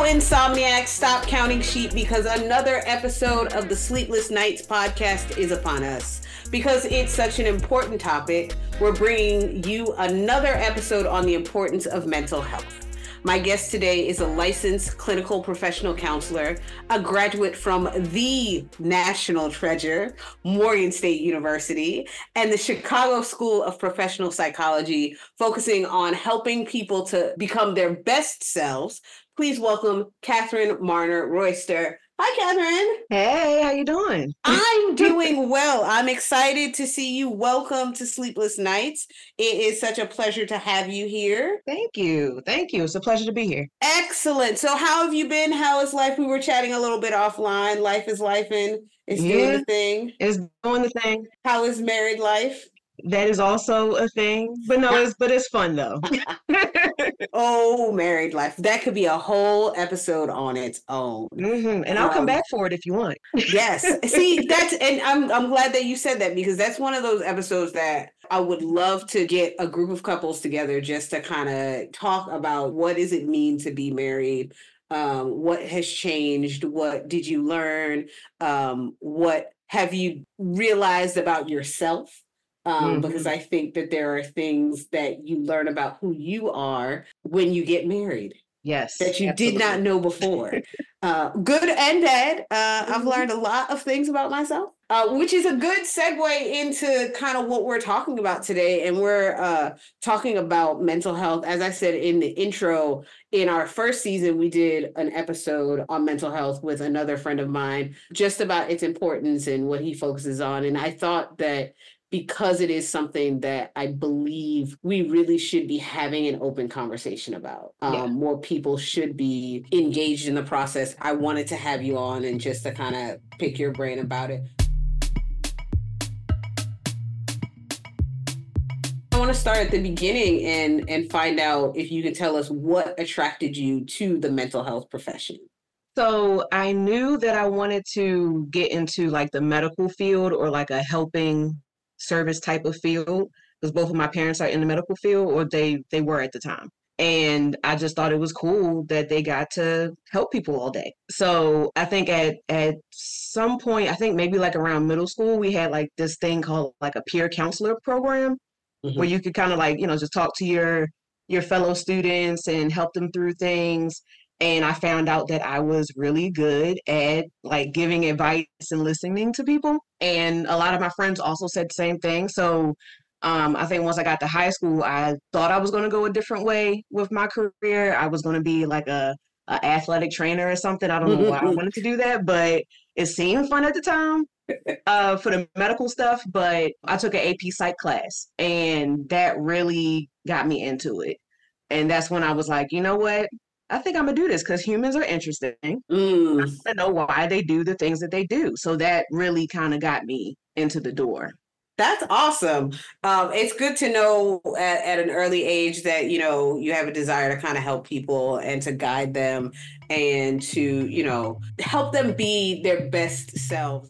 Insomniacs, stop counting sheep because another episode of the Sleepless Nights podcast is upon us. Because it's such an important topic, we're bringing you another episode on the importance of mental health. My guest today is a licensed clinical professional counselor, a graduate from the national treasure, Morgan State University, and the Chicago School of Professional Psychology, focusing on helping people to become their best selves. Please welcome Catherine Marner Royster. Hi, Catherine. Hey, how you doing? I'm doing well. I'm excited to see you. Welcome to Sleepless Nights. It is such a pleasure to have you here. Thank you. It's a pleasure to be here. Excellent. So how have you been? How is life? We were chatting a little bit offline. Life is lifing. It's doing the thing. It's doing the thing. How is married life? That is also a thing. But it's fun though. Oh, married life. That could be a whole episode on its own. Mm-hmm. And I'll come back for it if you want. Yes. See, and I'm glad that you said that, because that's one of those episodes that I would love to get a group of couples together just to kind of talk about what does it mean to be married? What has changed? What did you learn? What have you realized about yourself? Because I think that there are things that you learn about who you are when you get married. Yes. That you did not know before. Good and bad. I've learned a lot of things about myself, which is a good segue into kind of what we're talking about today. And we're talking about mental health. As I said in the intro, in our first season, we did an episode on mental health with another friend of mine, just about its importance and what he focuses on. And I thought that because it is something that I believe we really should be having an open conversation about. More people should be engaged in the process. I wanted to have you on and just to kind of pick your brain about it. I want to start at the beginning and find out if you can tell us what attracted you to the mental health profession. So I knew that I wanted to get into like the medical field or like a helping service type of field, because both of my parents are in the medical field, or they were at the time. And I just thought it was cool that they got to help people all day. So I think at some point, I think maybe like around middle school, we had like this thing called like a peer counselor program, where you could kind of like, just talk to your fellow students and help them through things. And I found out that I was really good at like giving advice and listening to people. And a lot of my friends also said the same thing. So I think once I got to high school, I thought I was going to go a different way with my career. I was going to be like a athletic trainer or something. I don't know why I wanted to do that, but it seemed fun at the time for the medical stuff. But I took an AP Psych class, and that really got me into it. And that's when I was like, you know what? I think I'm gonna do this because humans are interesting. I know why they do the things that they do. So that really kind of got me into the door. That's awesome. It's good to know at an early age that, you have a desire to kind of help people and to guide them and to, help them be their best self.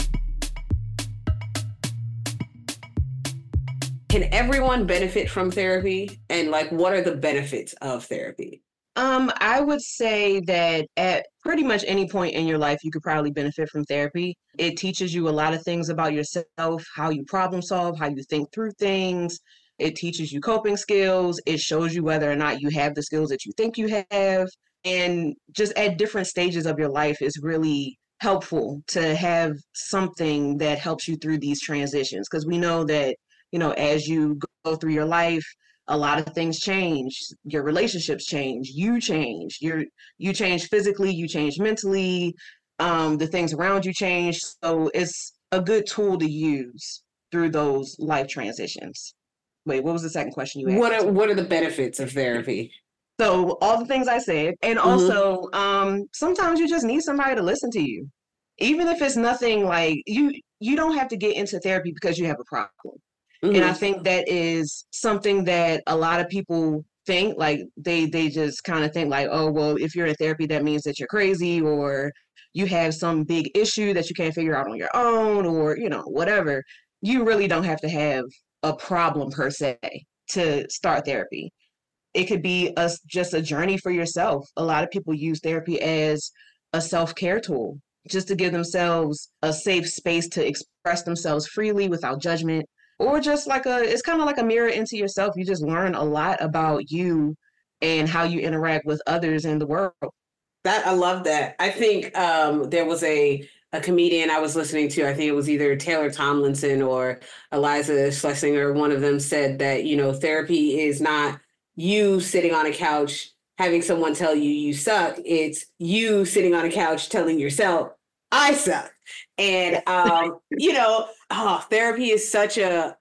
Can everyone benefit from therapy? And like, what are the benefits of therapy? I would say that at pretty much any point in your life, you could probably benefit from therapy. It teaches you a lot of things about yourself, how you problem solve, how you think through things. It teaches you coping skills. It shows you whether or not you have the skills that you think you have. And just at different stages of your life is really helpful to have something that helps you through these transitions. Because we know that, as you go through your life, a lot of things change. Your relationships change. You change. You change physically. You change mentally. The things around you change. So it's a good tool to use through those life transitions. Wait, what was the second question you asked? What are the benefits of therapy? So all the things I said, and also sometimes you just need somebody to listen to you, even if it's nothing like you. You don't have to get into therapy because you have a problem. And I think that is something that a lot of people think, like they just kind of think like, oh, well, if you're in therapy, that means that you're crazy or you have some big issue that you can't figure out on your own or, whatever. You really don't have to have a problem per se to start therapy. it could be just a journey for yourself. A lot of people use therapy as a self-care tool, just to give themselves a safe space to express themselves freely without judgment, or just like it's kind of like a mirror into yourself. You just learn a lot about you and how you interact with others in the world. That I love that. I think there was a comedian I was listening to. I think it was either Taylor Tomlinson or Eliza Schlesinger. One of them said that, you know, therapy is not you sitting on a couch having someone tell you you suck. It's you sitting on a couch telling yourself, I suck. And you know, therapy is such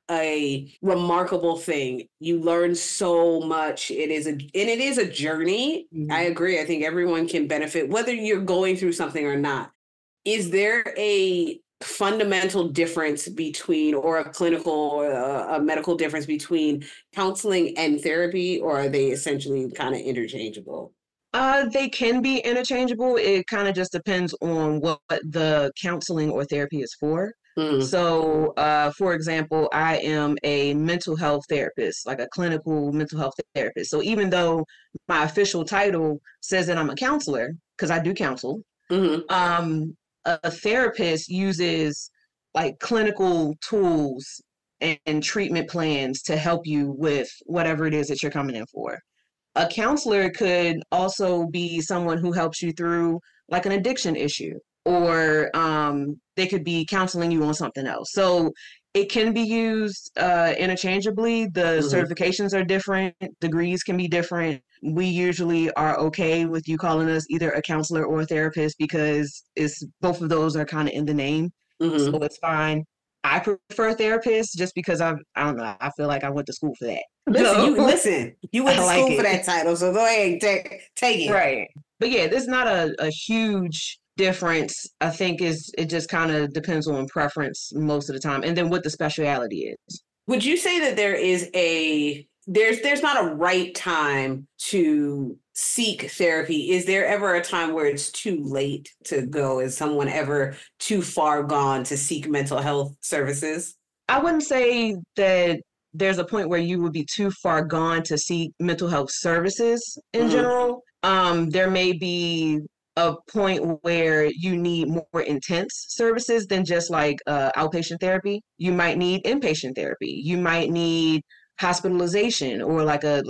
a remarkable thing. You learn so much. It is a journey. I Mhm. agree. I think everyone can benefit, whether you're going through something or not. Is there a fundamental difference between, or a clinical or a medical difference between counseling and therapy, or are they essentially kind of interchangeable? They can be interchangeable. It kind of just depends on what the counseling or therapy is for. Mm, So, for example, I am a mental health therapist, like a clinical mental health therapist. So even though my official title says that I'm a counselor, because I do counsel, hmm um, a therapist uses like clinical tools and treatment plans to help you with whatever it is that you're coming in for. A counselor could also be someone who helps you through like an addiction issue, or they could be counseling you on something else. So it can be used interchangeably. The hmm certifications are different, degrees can be different. We usually are okay with you calling us either a counselor or a therapist because it's both of those are kind of in the name. So hmm it's fine. I prefer therapist just because I don't know, I feel like I went to school for that. So Listen. You went I to like school for it. that title, so go ahead and take it. Right. But yeah, there's not a huge difference. I think is it just kind of depends on preference most of the time. And then what the speciality is. Would you say that there's not a right time to seek therapy? Is there ever a time where it's too late to go? Is someone ever too far gone to seek mental health services? I wouldn't say that there's a point where you would be too far gone to seek mental health services in hmm general. There may be a point where you need more intense services than just like outpatient therapy. You might need inpatient therapy. You might need hospitalization or like a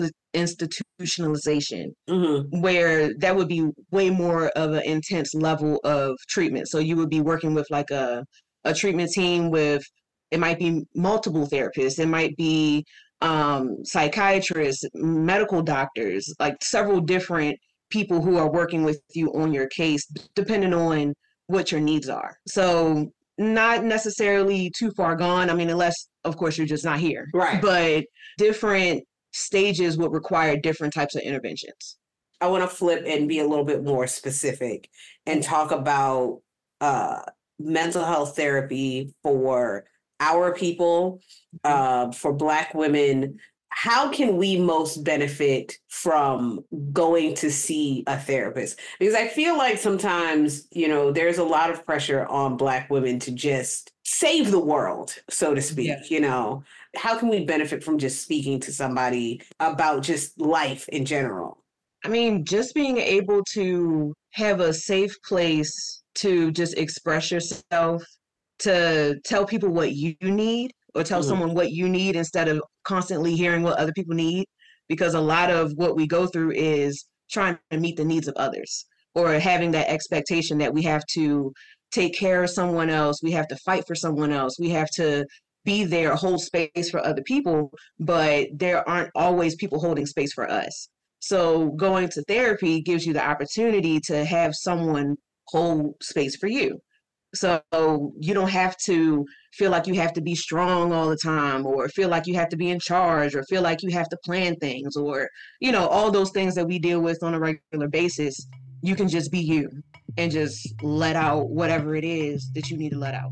institutionalization hmm where that would be way more of an intense level of treatment. So you would be working with like a treatment team with it might be multiple therapists, it might be psychiatrists, medical doctors, like several different people who are working with you on your case, depending on what your needs are. So not necessarily too far gone. I mean, unless of course you're just not here, Right. but different stages would require different types of interventions. I want to flip and be a little bit more specific and talk about uh, mental health therapy for our people, for Black women. How can we most benefit from going to see a therapist? Because I feel like sometimes, you know, there's a lot of pressure on Black women to just save the world, so to Yeah. speak, you know. How can we benefit from just speaking to somebody about just life in general? I mean, just being able to have a safe place to just express yourself, to tell people what you need, or tell Mhm. someone what you need instead of constantly hearing what other people need. Because a lot of what we go through is trying to meet the needs of others or having that expectation that we have to take care of someone else, we have to fight for someone else, we have to be there, hold space for other people, but there aren't always people holding space for us. So going to therapy gives you the opportunity to have someone hold space for you. So you don't have to feel like you have to be strong all the time or feel like you have to be in charge or feel like you have to plan things or, all those things that we deal with on a regular basis. You can just be you and just let out whatever it is that you need to let out.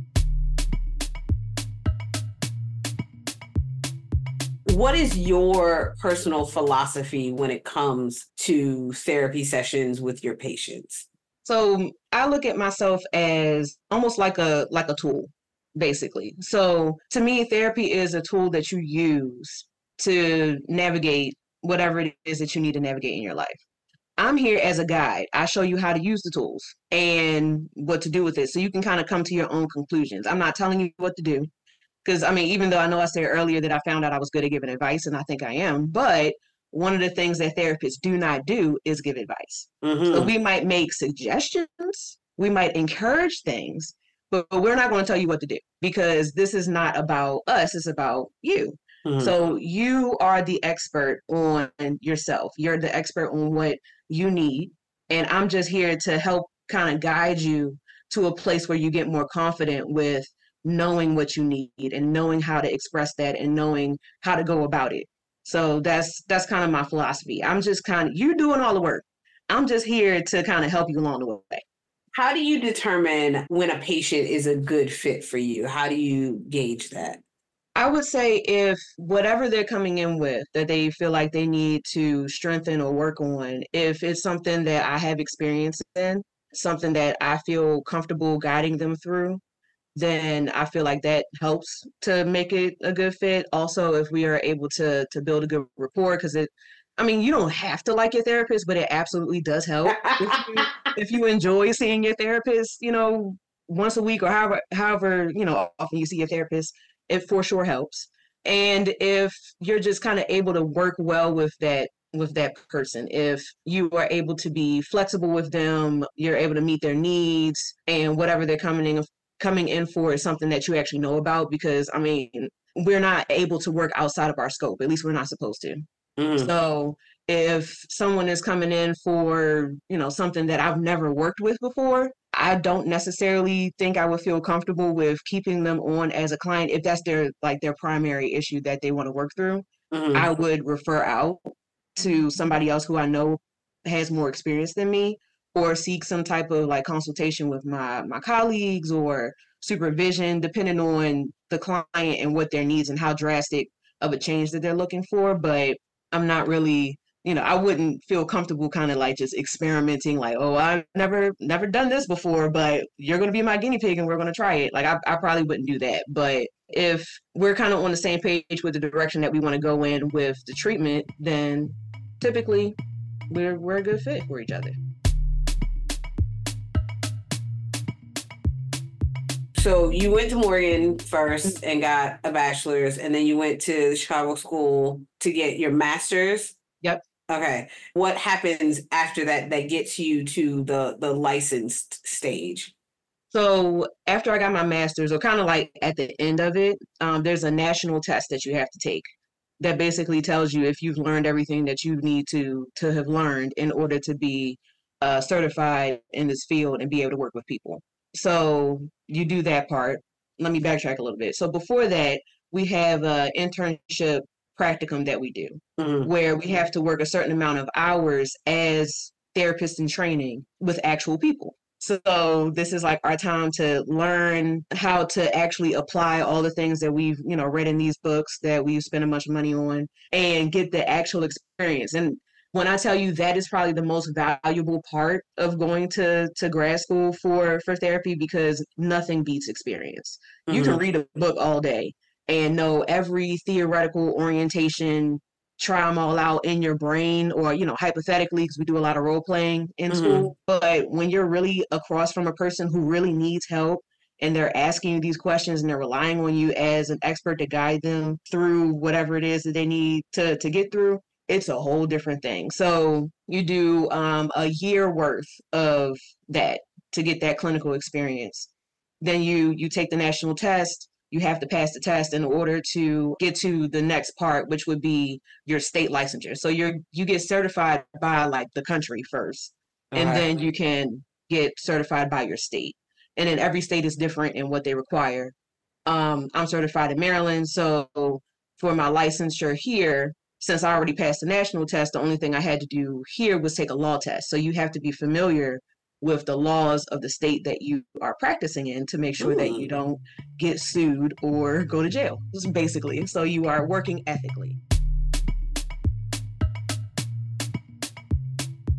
What is your personal philosophy when it comes to therapy sessions with your patients? So I look at myself as almost like a tool, basically. So to me, therapy is a tool that you use to navigate whatever it is that you need to navigate in your life. I'm here as a guide. I show you how to use the tools and what to do with it so you can kind of come to your own conclusions. I'm not telling you what to do because, I mean, even though I know I said earlier that I found out I was good at giving advice, and I think I am, but one of the things that therapists do not do is give advice. So Mm-hmm. we might make suggestions, we might encourage things, but we're not going to tell you what to do because this is not about us, it's about you. Mm-hmm. So you are the expert on yourself. You're the expert on what you need. And I'm just here to help kind of guide you to a place where you get more confident with knowing what you need and knowing how to express that and knowing how to go about it. So that's kind of my philosophy. I'm just kind of you doing all the work. I'm just here to kind of help you along the way. How do you determine when a patient is a good fit for you? How do you gauge that? I would say if whatever they're coming in with that they feel like they need to strengthen or work on, if it's something that I have experience in, something that I feel comfortable guiding them through, then I feel like that helps to make it a good fit. Also, if we are able to build a good rapport, because it, I mean, you don't have to like your therapist, but it absolutely does help if you enjoy seeing your therapist, once a week or however often you see your therapist, it for sure helps. And if you're just kind of able to work well with that person, if you are able to be flexible with them, you're able to meet their needs, and whatever they're coming in for is something that you actually know about, because I mean, we're not able to work outside of our scope. At least we're not supposed to. Mm-hmm. So if someone is coming in for, something that I've never worked with before, I don't necessarily think I would feel comfortable with keeping them on as a client if that's their primary issue that they want to work through. Mm-hmm. I would refer out to somebody else who I know has more experience than me, or seek some type of like consultation with my colleagues or supervision, depending on the client and what their needs and how drastic of a change that they're looking for. But I'm not really, I wouldn't feel comfortable kind of like just experimenting, like, oh, I've never done this before, but you're going to be my guinea pig and we're going to try it. Like, I probably wouldn't do that. But if we're kind of on the same page with the direction that we want to go in with the treatment, then typically we're a good fit for each other. So you went to Morgan first and got a bachelor's, and then you went to the Chicago school to get your master's. Yep. Okay. What happens after that that gets you to the licensed stage? So after I got my master's, or kind of like at the end of it, there's a national test that you have to take that basically tells you if you've learned everything that you need to have learned in order to be certified in this field and be able to work with people. So you do that part. Let me backtrack a little bit. So before that, we have an internship practicum that we do, Mm-hmm. where we have to work a certain amount of hours as therapists in training with actual people. So this is like our time to learn how to actually apply all the things that we've, read in these books that we've spent a bunch of money on, and get the actual experience. And when I tell you that is probably the most valuable part of going to grad school for therapy, because nothing beats experience. You can Mm-hmm. read a book all day and know every theoretical orientation, try them all out in your brain, or hypothetically, because we do a lot of role playing in Mm-hmm. school. But when you're really across from a person who really needs help, and they're asking you these questions and they're relying on you as an expert to guide them through whatever it is that they need to get through, it's a whole different thing. So you do a year worth of that to get that clinical experience. Then you take the national test. You have to pass the test in order to get to the next part, which would be your state licensure. So you get certified by like the country first, and Okay. then you can get certified by your state. And then every state is different in what they require. I'm certified in Maryland, so for my licensure here, since I already passed the national test, the only thing I had to do here was take a law test. So you have to be familiar with the laws of the state that you are practicing in to make sure that you don't get sued or go to jail, basically. So you are working ethically.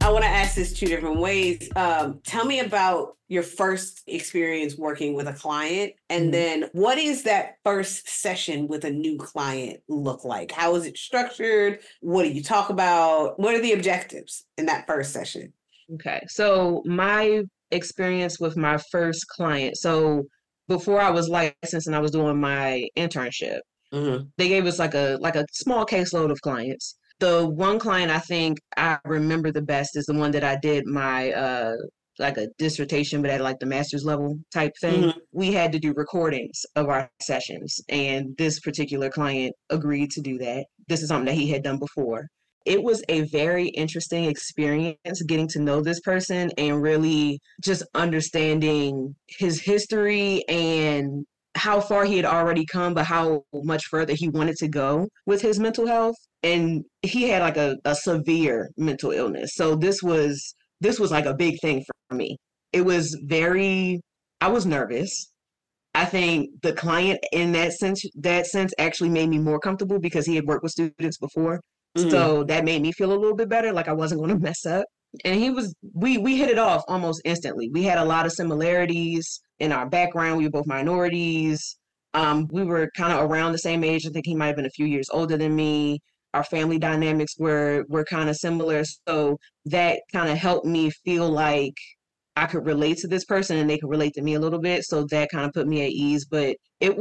I want to ask this two different ways. Tell me about your first experience working with a client, and then what is that first session with a new client look like? How is it structured? What do you talk about? What are the objectives in that first session? Okay. So my experience with my first client. So before I was licensed and I was doing my internship, Mm-hmm. they gave us like a small caseload of clients. The one client I think I remember the best is the one that I did my like a dissertation, but at like the master's level type thing. Mm-hmm. We had to do recordings of our sessions, and this particular client agreed to do that. This is something that he had done before. It was a very interesting experience getting to know this person and really just understanding his history and how far he had already come, but how much further he wanted to go with his mental health. And he had like a severe mental illness. So this was like a big thing for me. It was very I was nervous. I think the client in that sense actually made me more comfortable because he had worked with students before. Mm-hmm. So that made me feel a little bit better, like I wasn't going to mess up. And we hit it off almost instantly. We had a lot of similarities in our background. We were both minorities. We were kind of around the same age. I think he might have been a few years older than me. Our family dynamics were kind of similar. So that kind of helped me feel like I could relate to this person and they could relate to me a little bit. So that kind of put me at ease. But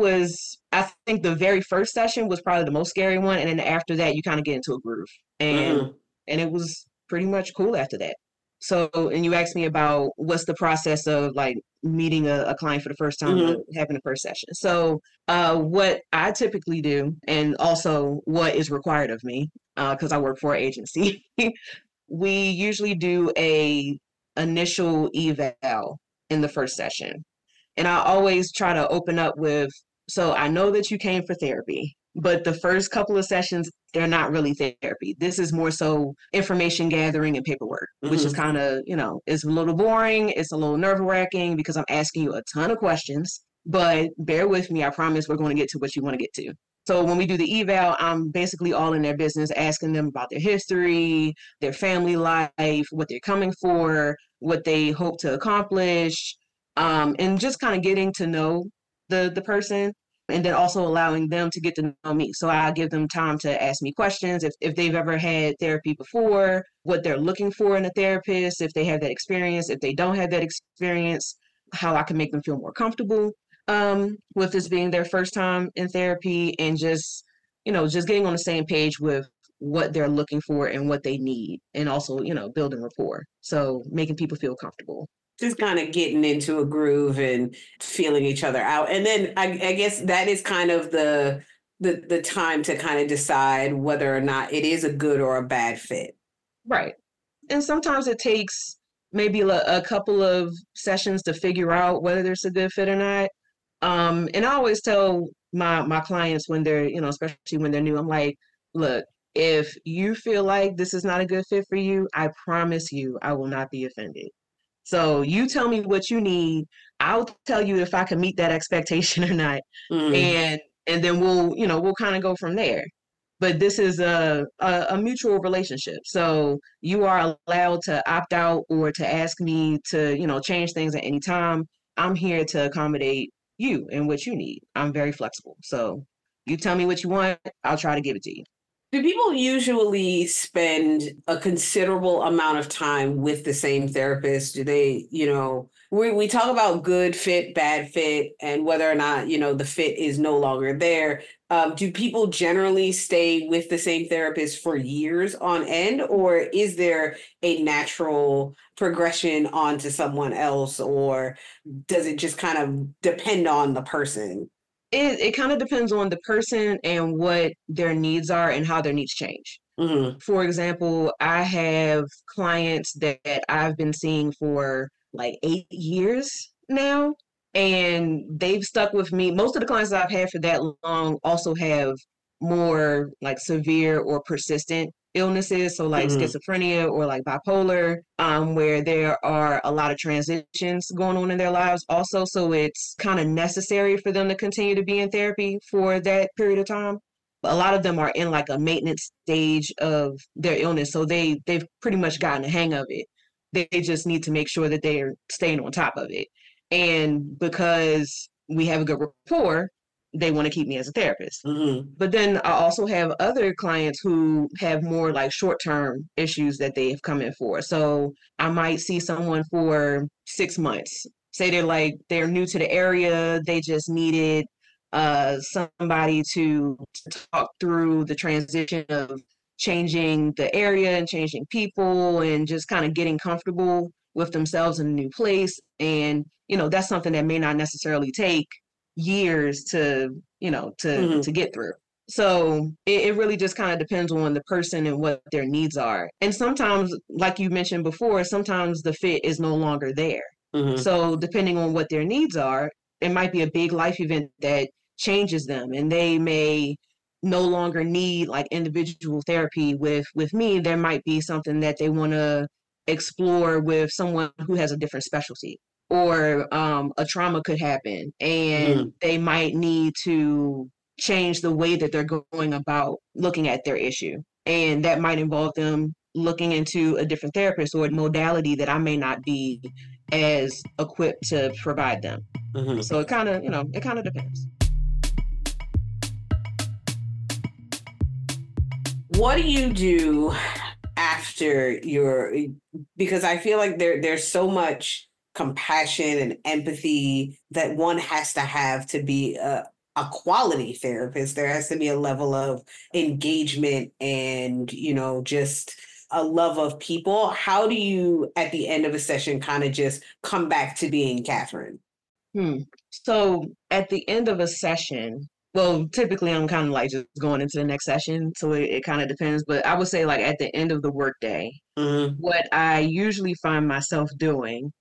I think the very first session was probably the most scary one. And then after that, you kind of get into a groove. Mm-hmm. And it was pretty much cool after that. So, and you asked me about what's the process of like meeting a client for the first time or Mm-hmm. having the first session. So, what I typically do, and also what is required of me, because I work for an agency, we usually do a initial eval in the first session. And I always try to open up with, so I know that you came for therapy, but the first couple of sessions, they're not really therapy. This is more so information gathering and paperwork, which is Mm-hmm. kind of, it's a little boring. It's a little nerve wracking because I'm asking you a ton of questions, but bear with me. I promise we're going to get to what you want to get to. So when we do the eval, I'm basically all in their business, asking them about their history, their family life, what they're coming for, what they hope to accomplish, and just kind of getting to know the person, and then also allowing them to get to know me. So I give them time to ask me questions if they've ever had therapy before, what they're looking for in a therapist, if they have that experience, if they don't have that experience, how I can make them feel more comfortable with this being their first time in therapy, and just just getting on the same page with what they're looking for and what they need, and also building rapport, so making people feel comfortable. Just kind of getting into a groove and feeling each other out. And then I guess that is kind of the time to kind of decide whether or not it is a good or a bad fit. Right. And sometimes it takes maybe a couple of sessions to figure out whether there's a good fit or not. And I always tell my clients when they're, especially when they're new, I'm like, look, if you feel like this is not a good fit for you, I promise you I will not be offended. So you tell me what you need. I'll tell you if I can meet that expectation or not. Mm. And and then we'll kind of go from there. But this is a mutual relationship. So you are allowed to opt out or to ask me to, change things at any time. I'm here to accommodate you and what you need. I'm very flexible. So you tell me what you want, I'll try to give it to you. Do people usually spend a considerable amount of time with the same therapist? Do they, we talk about good fit, bad fit, and whether or not, the fit is no longer there. Do people generally stay with the same therapist for years on end, or is there a natural progression onto someone else, or does it just kind of depend on the person? It kind of depends on the person and what their needs are and how their needs change. Hmm. For example, I have clients that I've been seeing for like 8 years now, and they've stuck with me. Most of the clients that I've had for that long also have more like severe or persistent illnesses, so like Hmm. schizophrenia or like bipolar, where there are a lot of transitions going on in their lives also. So it's kind of necessary for them to continue to be in therapy for that period of time. a lot of them are in like a maintenance stage of their illness. So they've pretty much gotten the hang of it. They just need to make sure that they're staying on top of it. And because we have a good rapport, they want to keep me as a therapist. Mm-hmm. But then I also have other clients who have more like short-term issues that they have come in for. So I might see someone for 6 months. Say they're new to the area, they just needed somebody to talk through the transition of changing the area and changing people and just kind of getting comfortable with themselves in a new place. And, that's something that may not necessarily take years Mm-hmm. to get through. So it really just kind of depends on the person and what their needs are. And sometimes, like you mentioned before, sometimes the fit is no longer there. Mm-hmm. So depending on what their needs are, it might be a big life event that changes them, and they may no longer need like individual therapy with me. There might be something that they want to explore with someone who has a different specialty, or a trauma could happen Mm-hmm. and they might need to change the way that they're going about looking at their issue. And that might involve them looking into a different therapist or a modality that I may not be as equipped to provide them. Mm-hmm. So it kind of depends. What do you do after because I feel like there's so much compassion and empathy that one has to have to be a quality therapist. There has to be a level of engagement and, just a love of people. How do you, at the end of a session, kind of just come back to being Catherine? So at the end of a session, well, typically I'm kind of like just going into the next session. So it kind of depends. But I would say like at the end of the workday, Mm-hmm. what I usually find myself doing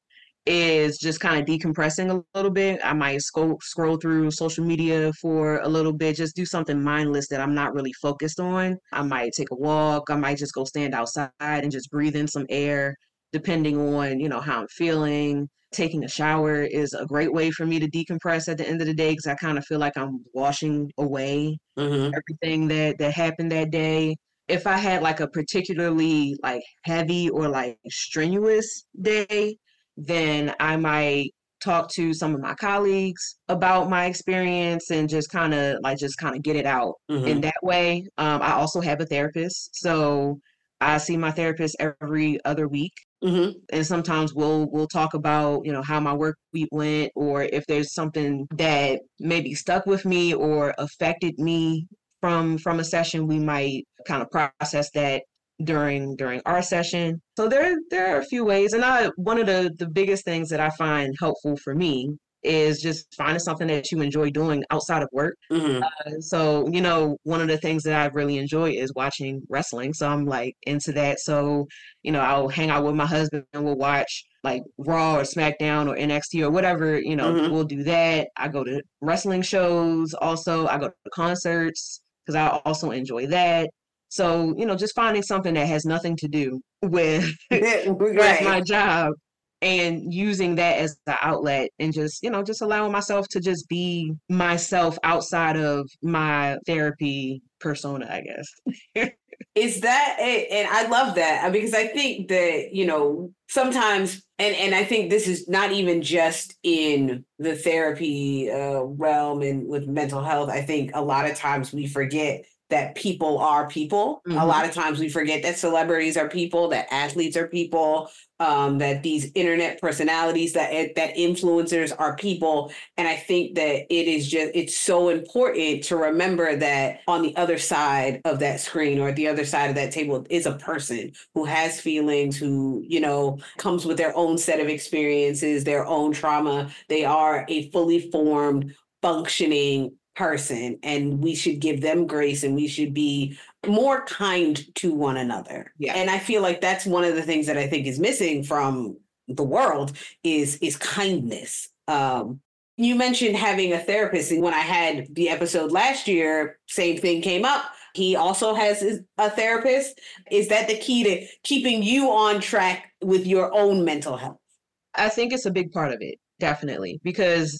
is just kind of decompressing a little bit. I might scroll through social media for a little bit, just do something mindless that I'm not really focused on. I might take a walk. I might just go stand outside and just breathe in some air, depending on, how I'm feeling. Taking a shower is a great way for me to decompress at the end of the day because I kind of feel like I'm washing away Mm-hmm. everything that happened that day. If I had like a particularly like heavy or like strenuous day, then I might talk to some of my colleagues about my experience and just kind of get it out in Mm-hmm. that way. I also have a therapist, so I see my therapist every other week, Mm-hmm. and sometimes we'll talk about how my work week went, or if there's something that maybe stuck with me or affected me from a session. We might kind of process that during our session. So there are a few ways, and I one of the biggest things that I find helpful for me is just finding something that you enjoy doing outside of work. Mm-hmm. So, one of the things that I really enjoy is watching wrestling. So I'm like into that. So, I'll hang out with my husband and we'll watch like Raw or SmackDown or NXT or whatever, Mm-hmm. we'll do that. I go to wrestling shows also. I go to concerts because I also enjoy that. So, just finding something that has nothing to do with with my Right. job and using that as the outlet and just allowing myself to just be myself outside of my therapy persona, I guess. Is that it? And I love that because I think that, sometimes, and I think this is not even just in the therapy realm and with mental health. I think a lot of times we forget that people are people. A Hmm. lot of times we forget that celebrities are people, that athletes are people, that these internet personalities, that influencers are people. And I think that it's so important to remember that on the other side of that screen or at the other side of that table is a person who has feelings, who, comes with their own set of experiences, their own trauma. They are a fully formed, functioning person, and we should give them grace and we should be more kind to one another. Yeah. And I feel like that's one of the things that I think is missing from the world is kindness. You mentioned having a therapist, and when I had the episode last year, same thing came up. He also has a therapist. Is that the key to keeping you on track with your own mental health? I think it's a big part of it, definitely, because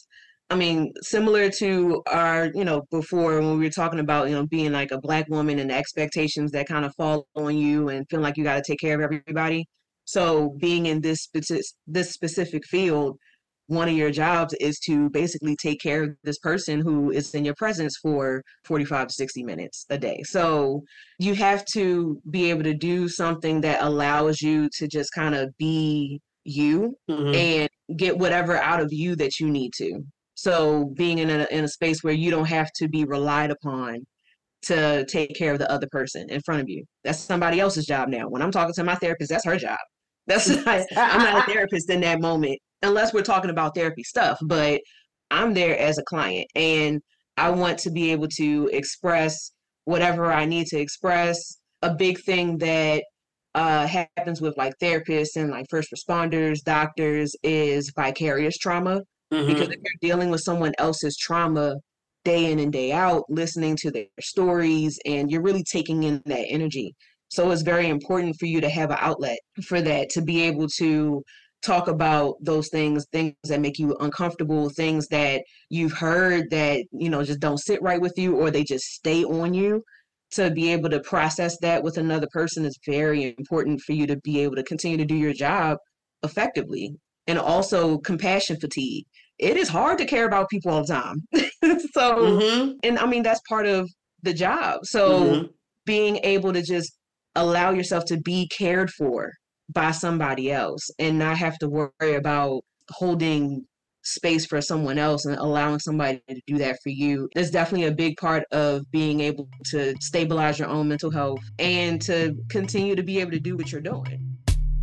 I mean, similar to our, before when we were talking about, being like a Black woman and the expectations that kind of fall on you and feeling like you got to take care of everybody. So being in this specific field, one of your jobs is to basically take care of this person who is in your presence for 45 to 60 minutes a day. So you have to be able to do something that allows you to just kind of be you Mm-hmm. and get whatever out of you that you need to. So being in a space where you don't have to be relied upon to take care of the other person in front of you. That's somebody else's job now. When I'm talking to my therapist, that's her job. That's not, I'm not a therapist in that moment, unless we're talking about therapy stuff, but I'm there as a client and I want to be able to express whatever I need to express. A big thing that happens with like therapists and like first responders, doctors is vicarious trauma. Because if Mm-hmm. you're dealing with someone else's trauma day in and day out, listening to their stories, and you're really taking in that energy. So it's very important for you to have an outlet for that, to be able to talk about those things that make you uncomfortable, things that you've heard that, just don't sit right with you or they just stay on you. To be able to process that with another person is very important for you to be able to continue to do your job effectively. And also compassion fatigue. It is hard to care about people all the time. So, Mm-hmm. and I mean, that's part of the job. So Mm-hmm. being able to just allow yourself to be cared for by somebody else and not have to worry about holding space for someone else and allowing somebody to do that for you is definitely a big part of being able to stabilize your own mental health and to continue to be able to do what you're doing.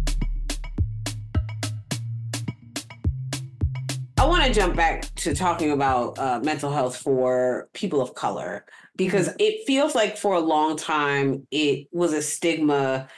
I want to jump back to talking about mental health for people of color because Mhm. it feels like for a long time it was a stigma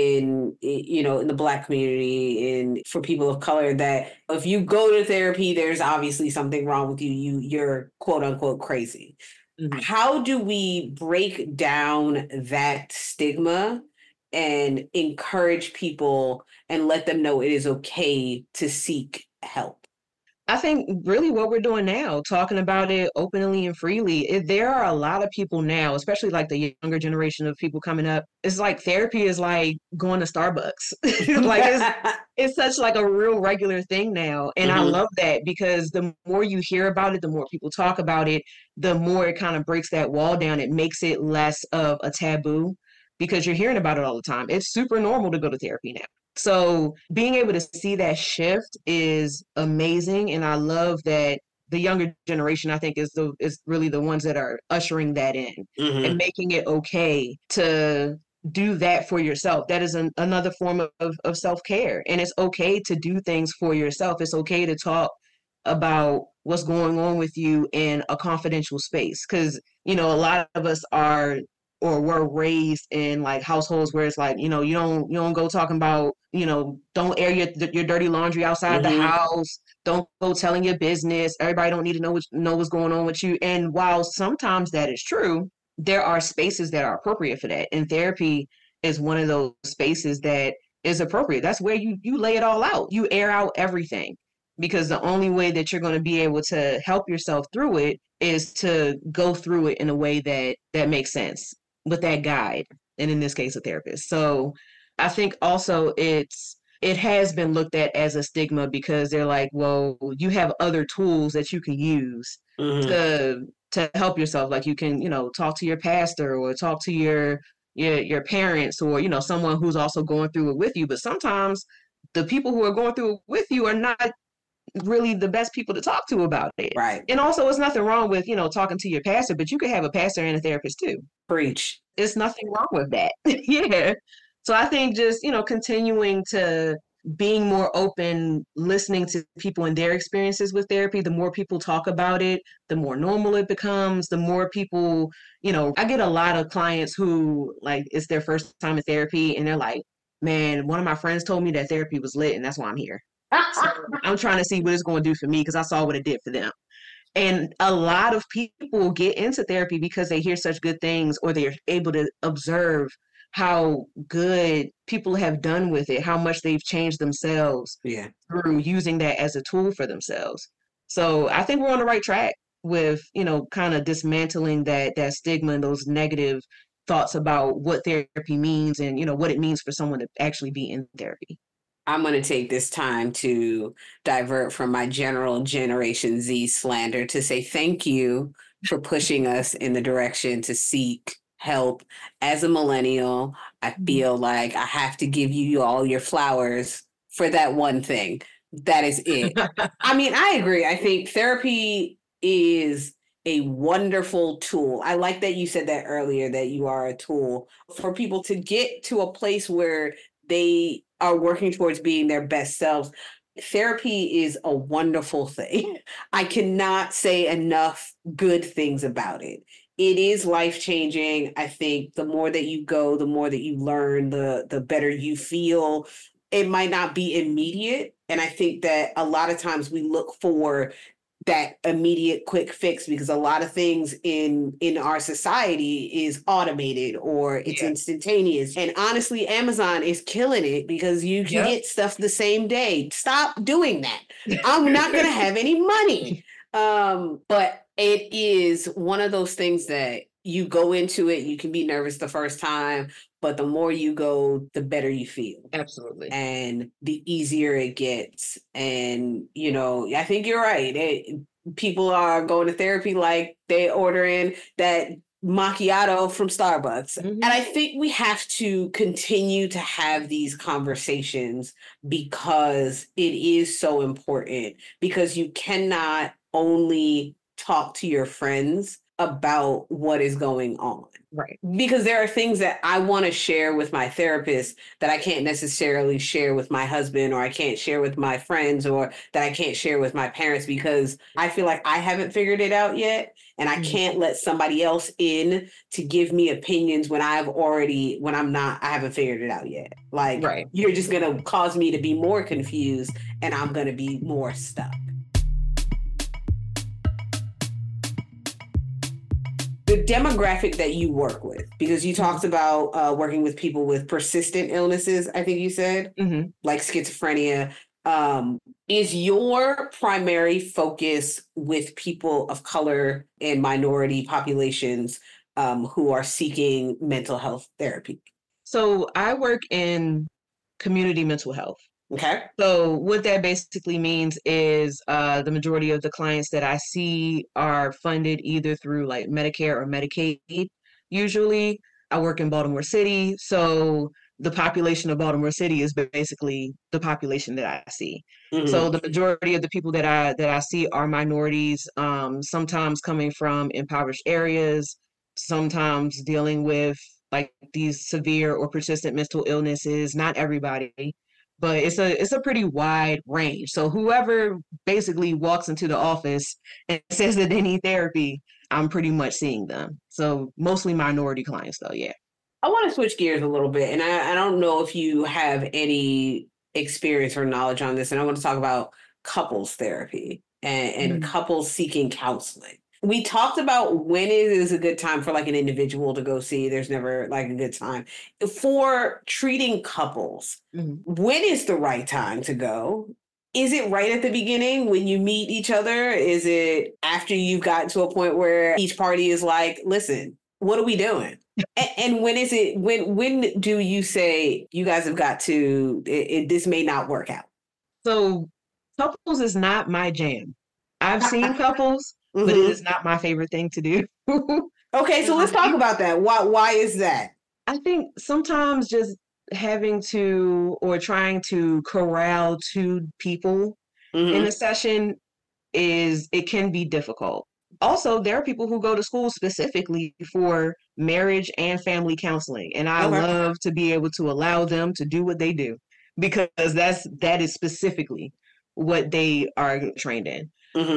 in the Black community and for people of color that if you go to therapy, there's obviously something wrong with you. You're quote unquote crazy. Mhm. How do we break down that stigma and encourage people and let them know it is okay to seek help? I think really what we're doing now, talking about it openly and freely, there are a lot of people now, especially like the younger generation of people coming up. It's like therapy is like going to Starbucks. Like it's such like a real regular thing now. And I Hmm. love that because the more you hear about it, the more people talk about it, the more it kind of breaks that wall down. It makes it less of a taboo because you're hearing about it all the time. It's super normal to go to therapy now. So being able to see that shift is amazing, and I love that the younger generation, I think, is really the ones that are ushering that in and Hmm. making it okay to do that for yourself. That is another form of self-care, and it's okay to do things for yourself. It's okay to talk about what's going on with you in a confidential space because a lot of us are or were raised in like households where it's like you don't go talking about don't air your dirty laundry outside the Hmm. house, don't go telling your business, everybody don't need to know what's going on with you. And while sometimes that is true, there are spaces that are appropriate for that, and therapy is one of those spaces that is appropriate. That's where you lay it all out, you air out everything, because the only way that you're going to be able to help yourself through it is to go through it in a way that makes sense with that guide, and in this case a therapist. So I think also it has been looked at as a stigma because they're like, well, you have other tools that you can use Hmm. to help yourself, like you can talk to your pastor or talk to your parents or someone who's also going through it with you. But sometimes the people who are going through it with you are not really the best people to talk to about it. Right. And also, it's nothing wrong with talking to your pastor, but you could have a pastor and a therapist too. Preach. It's nothing wrong with that. Yeah. So I think just, continuing to being more open, listening to people and their experiences with therapy, the more people talk about it, the more normal it becomes, the more people, I get a lot of clients who like it's their first time in therapy and they're like, man, one of my friends told me that therapy was lit and that's why I'm here. So I'm trying to see what it's going to do for me because I saw what it did for them. And a lot of people get into therapy because they hear such good things or they're able to observe how good people have done with it, how much they've changed themselves Yeah. through using that as a tool for themselves. So I think we're on the right track with, kind of dismantling that stigma and those negative thoughts about what therapy means and, what it means for someone to actually be in therapy. I'm going to take this time to divert from my general Generation Z slander to say thank you for pushing us in the direction to seek help. As a millennial, I feel like I have to give you all your flowers for that one thing. That is it. I mean, I agree. I think therapy is a wonderful tool. I like that you said that earlier, that you are a tool for people to get to a place where they are working towards being their best selves. Therapy is a wonderful thing. I cannot say enough good things about it. It is life changing. I think the more that you go, the more that you learn, the better you feel. It might not be immediate. And I think that a lot of times we look for that immediate quick fix because a lot of things in our society is automated or it's instantaneous. And honestly, Amazon is killing it because you can get stuff the same day. Stop doing that. I'm not going to have any money. But it is one of those things that you go into it, you can be nervous the first time, but the more you go, the better you feel. Absolutely. And the easier it gets. And, I think you're right. People are going to therapy like they order in that macchiato from Starbucks. And I think we have to continue to have these conversations because it is so important, because you cannot only talk to your friends about what is going on. Right. Because there are things that I want to share with my therapist that I can't necessarily share with my husband, or I can't share with my friends, or that I can't share with my parents because I feel like I haven't figured it out yet. And I can't let somebody else in to give me opinions when I haven't figured it out yet. Like, you're just going to cause me to be more confused and I'm going to be more stuck. The demographic that you work with, because you talked about working with people with persistent illnesses, I think you said, like schizophrenia, is your primary focus with people of color and minority populations who are seeking mental health therapy? So I work in community mental health. Okay. So what that basically means is the majority of the clients that I see are funded either through like Medicare or Medicaid. Usually I work in Baltimore City, so the population of Baltimore City is basically the population that I see. So the majority of the people that I see are minorities, sometimes coming from impoverished areas, sometimes dealing with like these severe or persistent mental illnesses. Not everybody, but it's a pretty wide range. So whoever basically walks into the office and says that they need therapy, I'm pretty much seeing them. So mostly minority clients though, yeah. I want to switch gears a little bit, and I don't know if you have any experience or knowledge on this, and I want to talk about couples therapy and couples seeking counseling. We talked about when it is a good time for like an individual to go see. There's never like a good time for treating couples. When is the right time to go? Is it right at the beginning when you meet each other? Is it after you've gotten to a point where each party is like, listen, what are we doing? And when is it, when do you say you guys have got to, this may not work out? So couples is not my jam. I've seen couples, but it is not my favorite thing to do. Okay, so let's talk about that. Why is that? I think sometimes just having to or trying to corral two people in a session it can be difficult. Also, there are people who go to school specifically for marriage and family counseling, and I love to be able to allow them to do what they do because that is specifically what they are trained in.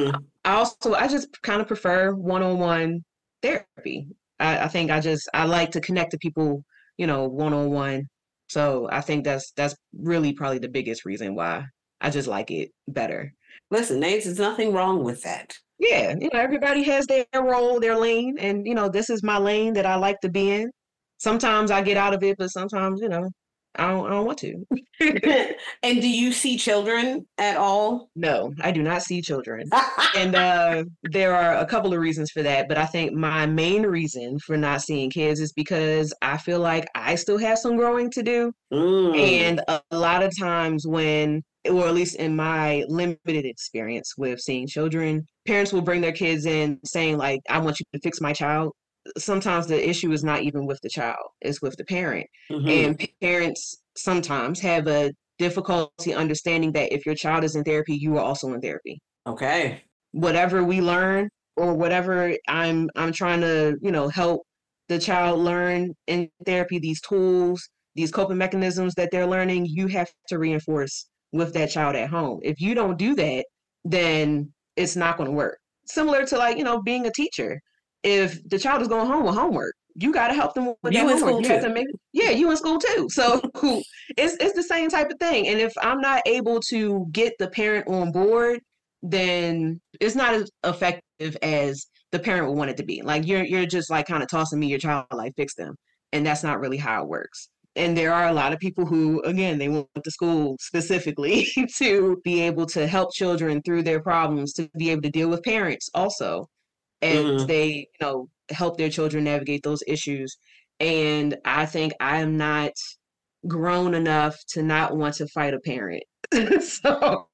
I just kind of prefer one-on-one therapy. I think I like to connect to people, one-on-one. So I think that's really probably the biggest reason why I just like it better. Listen, Nate, there's nothing wrong with that. Yeah, everybody has their role, their lane, and this is my lane that I like to be in. Sometimes I get out of it, but sometimes, I don't want to. And do you see children at all? No, I do not see children. And there are a couple of reasons for that, but I think my main reason for not seeing kids is because I feel like I still have some growing to do. Mm, And a lot of times when, or at least in my limited experience with seeing children, parents will bring their kids in saying like, I want you to fix my child. Sometimes the issue is not even with the child, it's with the parent. hmm. And parents sometimes have a difficulty understanding that if your child is in therapy, you are also in therapy. Okay. Whatever we learn or whatever I'm trying to, help the child learn in therapy, these tools, these coping mechanisms that they're learning, you have to reinforce with that child at home. If you don't do that, then it's not going to work. Similar to like, being a teacher. If the child is going home with homework, you got to help them with that You in homework. school You have too. to make, yeah, you in school too. So it's the same type of thing. And if I'm not able to get the parent on board, then it's not as effective as the parent would want it to be. Like you're just like kind of tossing me your child, like fix them. And that's not really how it works. And there are a lot of people who, again, they went to school specifically to be able to help children through their problems, to be able to deal with parents also as Hmm. they, help their children navigate those issues. And I think I am not grown enough to not want to fight a parent. So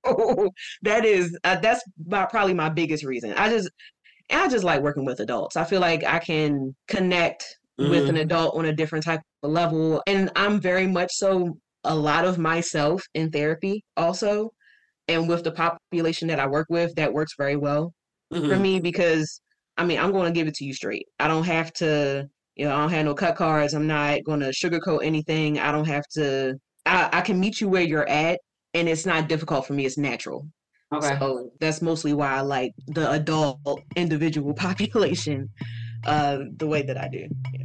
that's probably my biggest reason. I just like working with adults. I feel like I can connect with an Hmm. adult on a different type of level, and I'm very much so a lot of myself in therapy also, and with the population that I work with, that works very well for Hmm. me because I mean, I'm going to give it to you straight. I don't have to, I don't have no cut cards. I'm not going to sugarcoat anything. I don't have to, I can meet you where you're at, and it's not difficult for me. It's natural. Okay. So that's mostly why I like the adult individual population the way that I do. Yeah.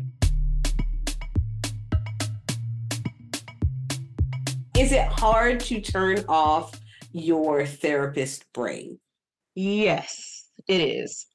Is it hard to turn off your therapist brain? Yes, it is.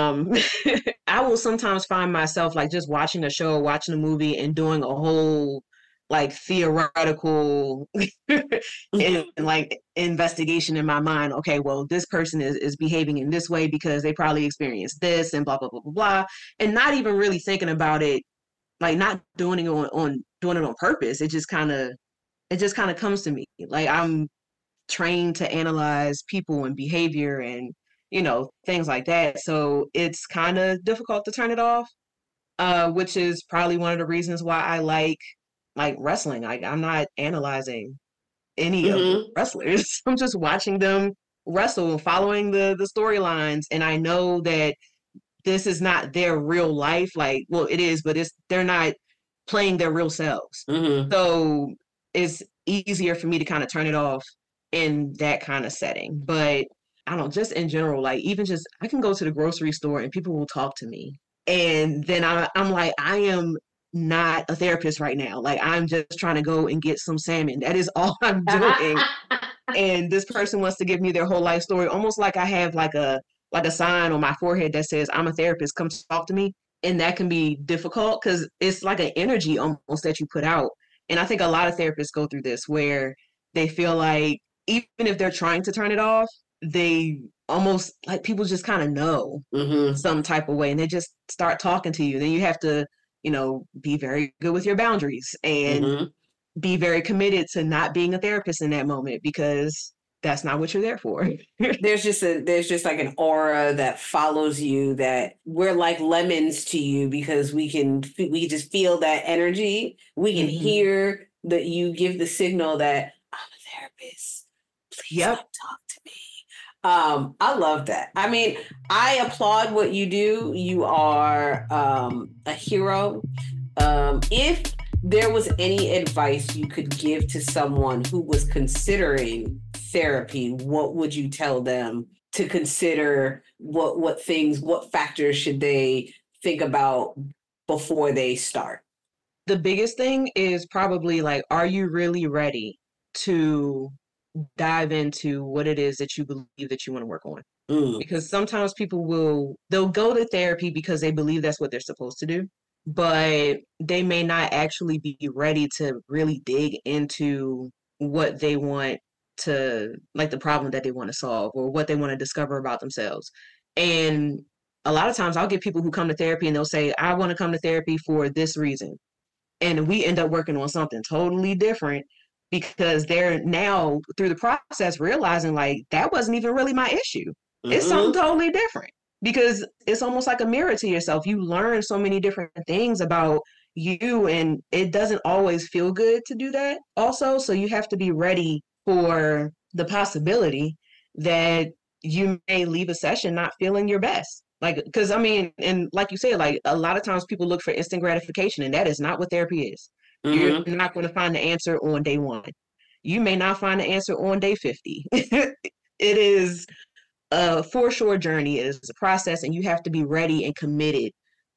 I will sometimes find myself like just watching a show, watching a movie, and doing a whole like theoretical and like investigation in my mind. Okay, well, this person is behaving in this way because they probably experienced this and blah blah blah blah blah, and not even really thinking about it, like not doing it on doing it on purpose. It just kind of comes to me. Like I'm trained to analyze people and behavior and things like that, so it's kind of difficult to turn it off, which is probably one of the reasons why I like wrestling. I'm not analyzing any of the Hmm. wrestlers. I'm just watching them wrestle, following the storylines, and I know that this is not their real life. Like, well, it is, but they're not playing their real selves. Hmm. So it's easier for me to kind of turn it off in that kind of setting. But I don't know, just in general, like even just I can go to the grocery store and people will talk to me. And then I'm like, I am not a therapist right now. Like I'm just trying to go and get some salmon. That is all I'm doing. And this person wants to give me their whole life story, almost like I have like a sign on my forehead that says I'm a therapist, come talk to me. And that can be difficult because it's like an energy almost that you put out. And I think a lot of therapists go through this where they feel like even if they're trying to turn it off, they almost like people just kind of know Hmm. some type of way and they just start talking to you. Then you have to, be very good with your boundaries and Hmm. be very committed to not being a therapist in that moment because that's not what you're there for. There's just like an aura that follows you, that we're like lemons to you because we just feel that energy. We can Hmm. hear that you give the signal that I'm a therapist. Please Yep. come talk to me. I love that. I mean, I applaud what you do. You are a hero. If there was any advice you could give to someone who was considering therapy, what would you tell them to consider? What factors should they think about before they start? The biggest thing is probably like, are you really ready to dive into what it is that you believe that you want to work on? Mm, Because sometimes they'll go to therapy because they believe that's what they're supposed to do. but they may not actually be ready to really dig into what they want to, like the problem that they want to solve or what they want to discover about themselves. And a lot of times I'll get people who come to therapy and they'll say, I want to come to therapy for this reason. And we end up working on something totally different because they're now through the process realizing like that wasn't even really my issue. It's something Mm-hmm. totally different because it's almost like a mirror to yourself. You learn so many different things about you, and it doesn't always feel good to do that also. So you have to be ready for the possibility that you may leave a session not feeling your best. Like, because I mean, and like you said, like a lot of times people look for instant gratification, and that is not what therapy is. You're Mm-hmm. not going to find the answer on day one. You may not find the answer on day 50. It is a for sure journey. It is a process, and you have to be ready and committed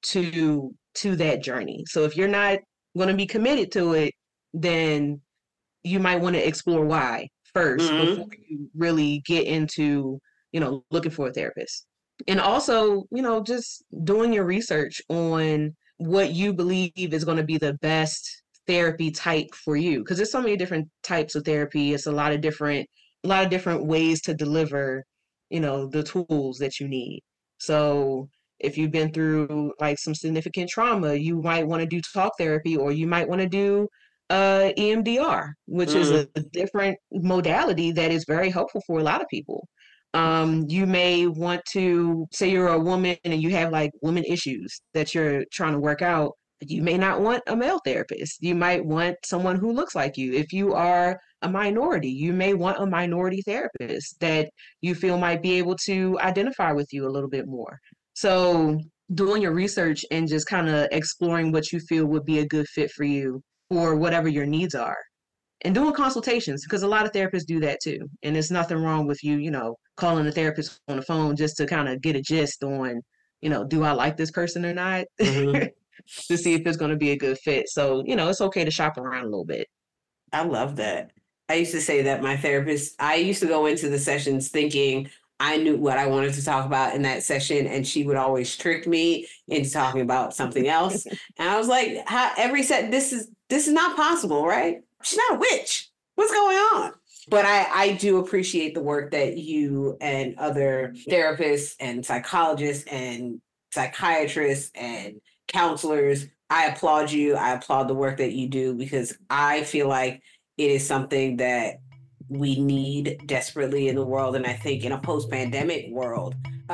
to that journey. So if you're not going to be committed to it, then you might want to explore why first before Mm-hmm. you really get into, looking for a therapist. And also, just doing your research on what you believe is going to be the best therapy type for you because there's so many different types of therapy. It's a lot of different ways to deliver, the tools that you need. So if you've been through like some significant trauma, you might want to do talk therapy or you might want to do EMDR, which is a Mm-hmm. different modality that is very helpful for a lot of people. You may want to say you're a woman and you have like woman issues that you're trying to work out. You may not want a male therapist. You might want someone who looks like you. If you are a minority, you may want a minority therapist that you feel might be able to identify with you a little bit more. So, doing your research and just kind of exploring what you feel would be a good fit for you for whatever your needs are and doing consultations because a lot of therapists do that too. And there's nothing wrong with you, calling a therapist on the phone just to kind of get a gist on, do I like this person or not Mm-hmm. to see if it's going to be a good fit. So, it's okay to shop around a little bit. I love that. I used to say that my therapist, I used to go into the sessions thinking I knew what I wanted to talk about in that session, and she would always trick me into talking about something else. And I was like, how every set this is not possible, right? She's not a witch. What's going on? But I do appreciate the work that you and other therapists and psychologists and psychiatrists and counselors, I applaud you. I applaud the work that you do because I feel like it is something that we need desperately in the world. And I think in a post pandemic world,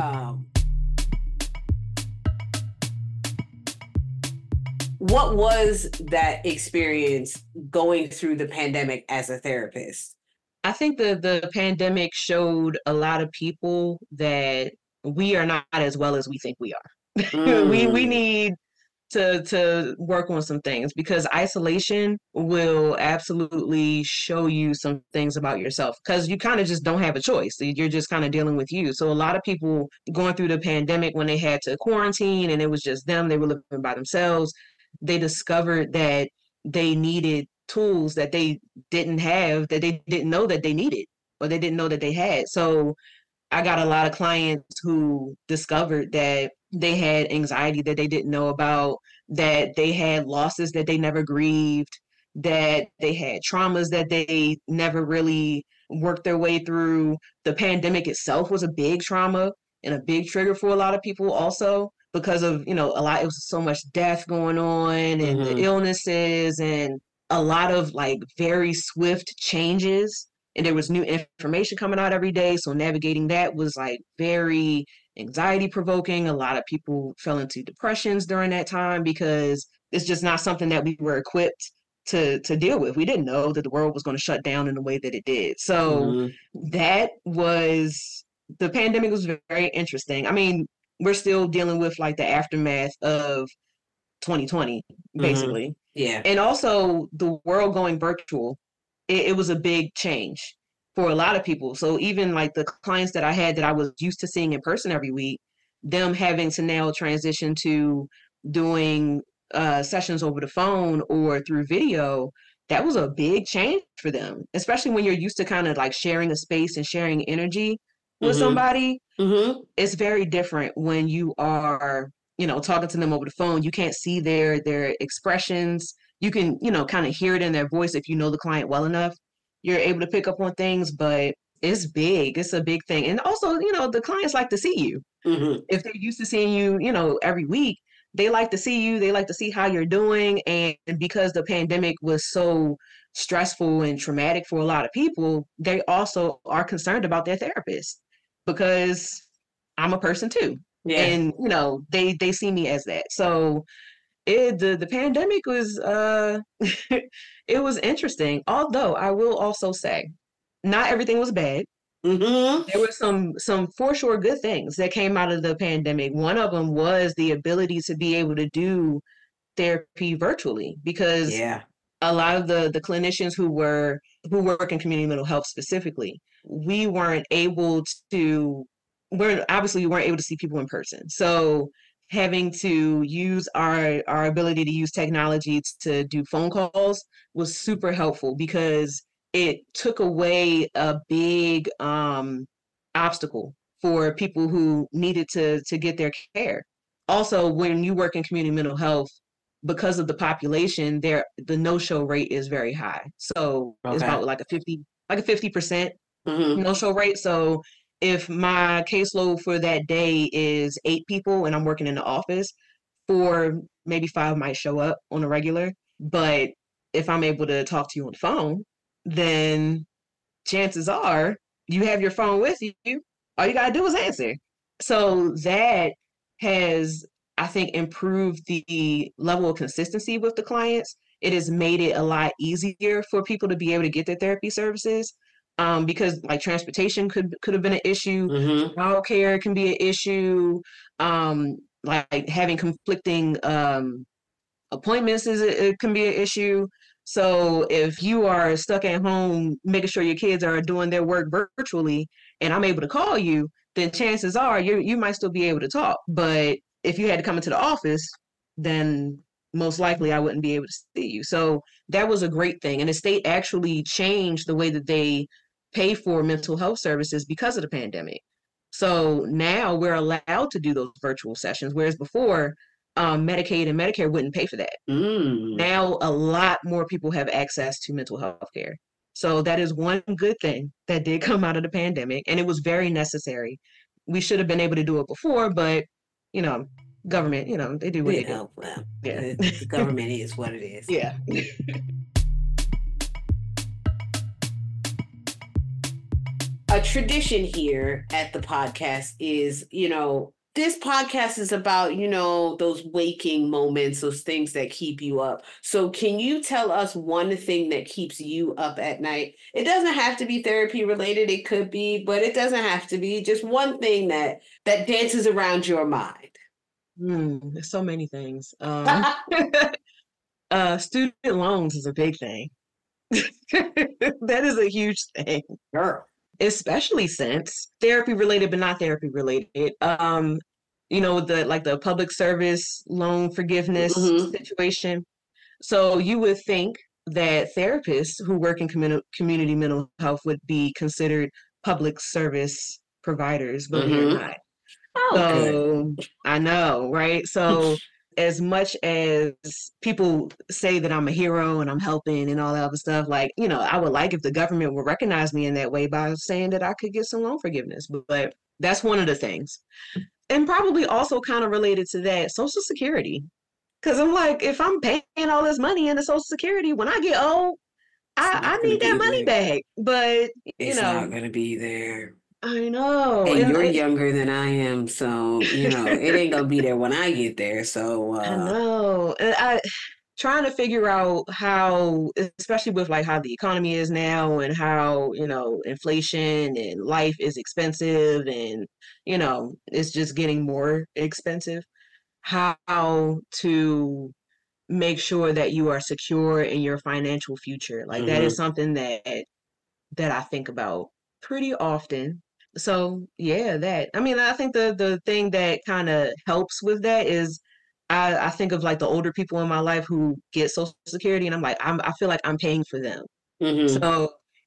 what was that experience going through the pandemic as a therapist? I think the pandemic showed a lot of people that we are not as well as we think we are. We Mm, need to work on some things because isolation will absolutely show you some things about yourself because you kind of just don't have a choice. You're just kind of dealing with you. So a lot of people going through the pandemic when they had to quarantine and it was just them, they were living by themselves, they discovered that they needed tools that they didn't have, that they didn't know that they needed or they didn't know that they had. So I got a lot of clients who discovered that they had anxiety that they didn't know about, that they had losses that they never grieved, that they had traumas that they never really worked their way through. The pandemic itself was a big trauma and a big trigger for a lot of people also because of, it was so much death going on and the mm-hmm, illnesses and a lot of like very swift changes and there was new information coming out every day. So navigating that was like very anxiety provoking. A lot of people fell into depressions during that time because it's just not something that we were equipped to deal with. We didn't know that the world was going to shut down in the way that it did. So mm-hmm, that was the pandemic was very interesting. I mean, we're still dealing with like the aftermath of 2020, mm-hmm. basically. Yeah. And also the world going virtual, it was a big change for a lot of people. So even like the clients that I had that I was used to seeing in person every week, them having to now transition to doing sessions over the phone or through video, that was a big change for them, especially when you're used to kind of like sharing a space and sharing energy with Mm-hmm. somebody. Mm-hmm. It's very different when you are talking to them over the phone, you can't see their expressions. You can, kind of hear it in their voice if you know the client well enough. You're able to pick up on things, but it's big. It's a big thing. And also, the clients like to see you. Mm-hmm. If they're used to seeing you, every week, they like to see you. They like to see how you're doing. And because the pandemic was so stressful and traumatic for a lot of people, they also are concerned about their therapist because I'm a person too. Yeah. And they see me as that. So the pandemic was it was interesting. Although I will also say not everything was bad. Mm-hmm. There were some for sure good things that came out of the pandemic. One of them was the ability to be able to do therapy virtually, because Yeah. a lot of the clinicians who work in community mental health specifically, we weren't able to we weren't able to see people in person. So having to use our ability to use technology to do phone calls was super helpful, because it took away a big obstacle for people who needed to get their care. Also, when you work in community mental health, because of the population, the no-show rate is very high. So it's Okay. about like a 50% Mm-hmm. no-show rate. So if my caseload for that day is 8 people and I'm working in the office, 4, maybe 5 might show up on a regular. But if I'm able to talk to you on the phone, then chances are you have your phone with you. All you gotta do is answer. So that has, I think, improved the level of consistency with the clients. It has made it a lot easier for people to be able to get their therapy services, because like transportation could have been an issue, Mm-hmm. childcare can be an issue, like having conflicting appointments it can be an issue. So if you are stuck at home making sure your kids are doing their work virtually and I'm able to call you, then chances are you might still be able to talk. But if you had to come into the office, then most likely I wouldn't be able to see you. So that was a great thing. And the state actually changed the way that they pay for mental health services because of the pandemic. So now we're allowed to do those virtual sessions, whereas before, Medicaid and Medicare wouldn't pay for that. Mm. Now a lot more people have access to mental health care. So that is one good thing that did come out of the pandemic, and it was very necessary. We should have been able to do it before, but you know, government, they do what they do. Well, Yeah. the government is what it is. Yeah. A tradition here at the podcast is, this podcast is about, those waking moments, those things that keep you up. So can you tell us one thing that keeps you up at night? It doesn't have to be therapy related. It could be, but it doesn't have to be. Just one thing that dances around your mind. There's so many things. Student loans is a big thing. That is a huge thing. Girl. Especially since therapy related but not therapy related. The public service loan forgiveness Mm-hmm. situation. So you would think that therapists who work in community mental health would be considered public service providers, but we are Mm-hmm. not. Oh, good. So I know, right? So as much as people say that I'm a hero and I'm helping and all that other stuff, I would like if the government would recognize me in that way by saying that I could get some loan forgiveness. But that's one of the things. And probably also kind of related to that, Social Security. Because I'm like, if I'm paying all this money into Social Security, when I get old, It's I not going to need that be money there. back. But, It's not going to be there. I know. And And you're younger than I am, so it ain't gonna be there when I get there. So I know. And I trying to figure out how, especially with like how the economy is now and how, inflation and life is expensive and, it's just getting more expensive, how to make sure that you are secure in your financial future. Like that is mhm. something that I think about pretty often. So yeah, that. I mean, I think the thing that kind of helps with that is I think of like the older people in my life who get Social Security, and I feel like I'm paying for them. Mhm. So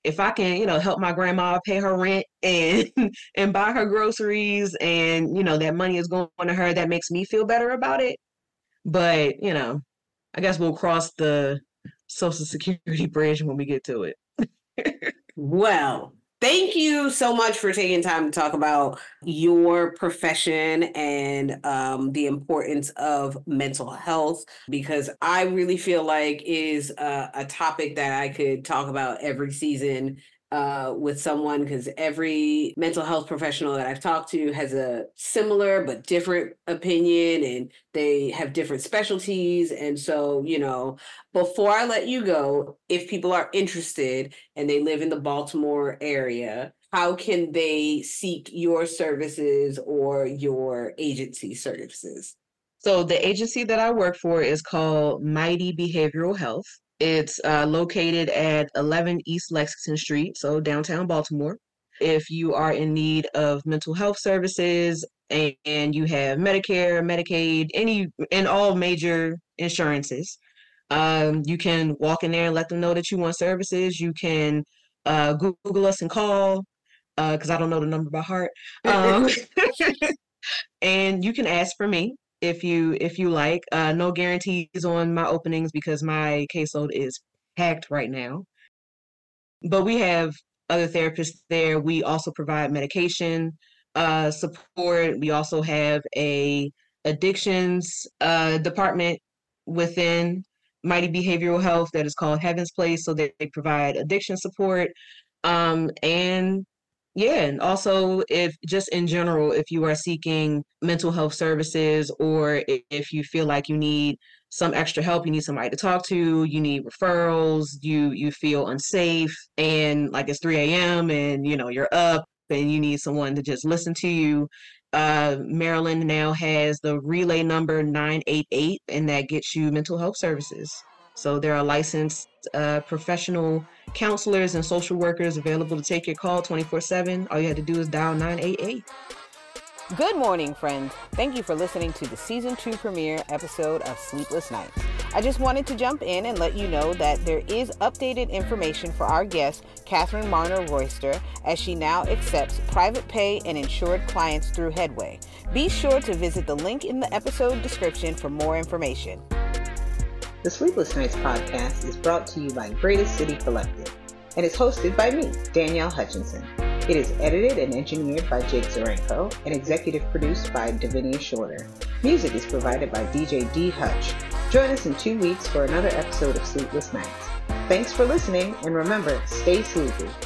if I can, help my grandma pay her rent and and buy her groceries, and that money is going to her, that makes me feel better about it. But, I guess we'll cross the Social Security bridge when we get to it. Well, thank you so much for taking time to talk about your profession and the importance of mental health, because I really feel like is a topic that I could talk about every season with someone, because every mental health professional that I've talked to has a similar but different opinion, and they have different specialties. And so, before I let you go, if people are interested and they live in the Baltimore area, how can they seek your services or your agency services? So the agency that I work for is called Mighty Behavioral Health. It's located at 11 East Lexington Street, so downtown Baltimore. If you are in need of mental health services and you have Medicare, Medicaid, and all major insurances, you can walk in there and let them know that you want services. You can Google us and call, because I don't know the number by heart. And you can ask for me if you like. No guarantees on my openings because my caseload is packed right now. But we have other therapists there. We also provide medication support. We also have a addictions department within Mighty Behavioral Health that is called Heaven's Place. So they provide addiction support. And yeah, and also if just in general, if you are seeking mental health services, or if you feel like you need some extra help, you need somebody to talk to, you need referrals, you feel unsafe, and like it's 3 a.m. and you're up and you need someone to just listen to you. Maryland now has the relay number 988, and that gets you mental health services. So there are licensed professional counselors and social workers available to take your call 24/7. All you have to do is dial 988. Good morning, friends. Thank you for listening to the season 2 premiere episode of Sleepless Nights. I just wanted to jump in and let you know that there is updated information for our guest, Catherine Marner Royster, as she now accepts private pay and insured clients through Headway. Be sure to visit the link in the episode description for more information. The Sleepless Nights podcast is brought to you by Greatest City Collective and is hosted by me, Danielle Hutchinson. It is edited and engineered by Jake Zarenko and executive produced by Davinia Shorter. Music is provided by DJ D. Hutch. Join us in 2 weeks for another episode of Sleepless Nights. Thanks for listening, and remember, stay sleepy.